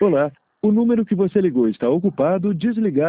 Olá, o número que você ligou está ocupado, desligado.